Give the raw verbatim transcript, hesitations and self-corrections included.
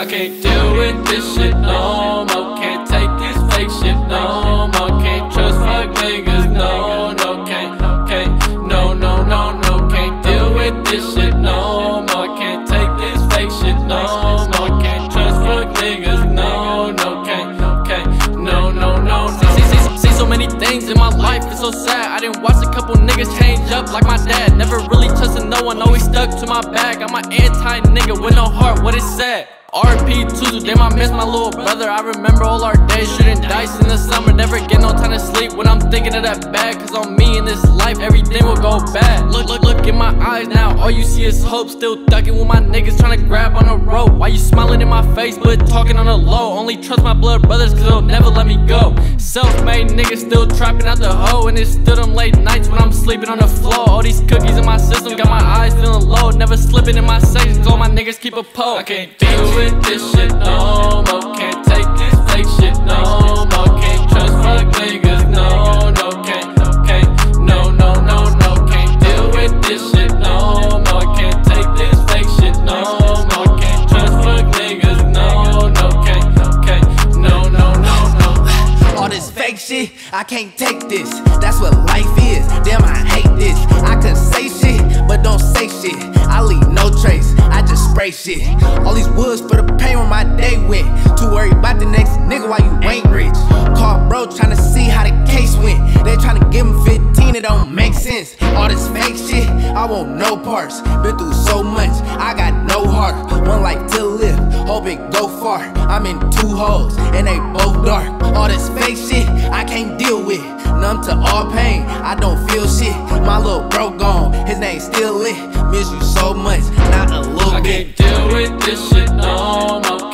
I can't deal with this shit no more. Can't take this fake shit no more. Can't trust fuck niggas, no, no, can't, can't, no, no, no, no. Can't deal with this shit no more. Can't take this fake shit no more. Can't trust fuck niggas, no, no, can't, can't, no, no, no, no. See, see, see, see so many things in my life, it's so sad. I didn't watch a couple niggas change up like my dad. Never really trusted no one, always stuck to my bag. I'm an anti-nigga with no heart, what it said. R P two, damn I miss my little brother. I remember all our days shooting dice in the summer. Never get no time to sleep when I'm thinking of that bag. Cause on me in this life, everything will go bad. Look, look, look in my eyes now, all you see is hope. Still thugging with my niggas trying to grab on a rope. Why you smiling in my face but talking on the low? Only trust my blood brothers cause they'll never let me go. Self-made niggas still trapping out the hoe. And it's still them late nights when I'm sleeping on the floor. All these cookies in my system got my eyes feeling low. Never slipping in my sections cause all my niggas keep a pole. I can't deal with this shit no more. Can't take this fake shit no more. Can't trust fuck niggas, no, no, can't, can't, no, no, no, no. Can't deal with this shit no more. Can't take this fake shit no more. Can't trust fuck niggas, no, no, can't, can't, no, no, no, no. All this fake shit, I can't take this. That's what life is. Damn, I hate this. I could say shit, but don't say shit. I leave no trace, I just spray shit. All these woods for the pain when my day went. Too worried about the next nigga while you ain't rich. Call bro tryna see how the case went. They tryna give him fifteen, it don't make sense. All this fake shit, I want no parts. Been through so much, I got no heart. One life to live, hope it go far. I'm in two holes, and they both dark. All this fake shit, I can't deal with. Numb to all pain, I don't feel shit. My little bro gone, his name still lit. Miss you so much, not a little I bit. can't deal with this shit no more.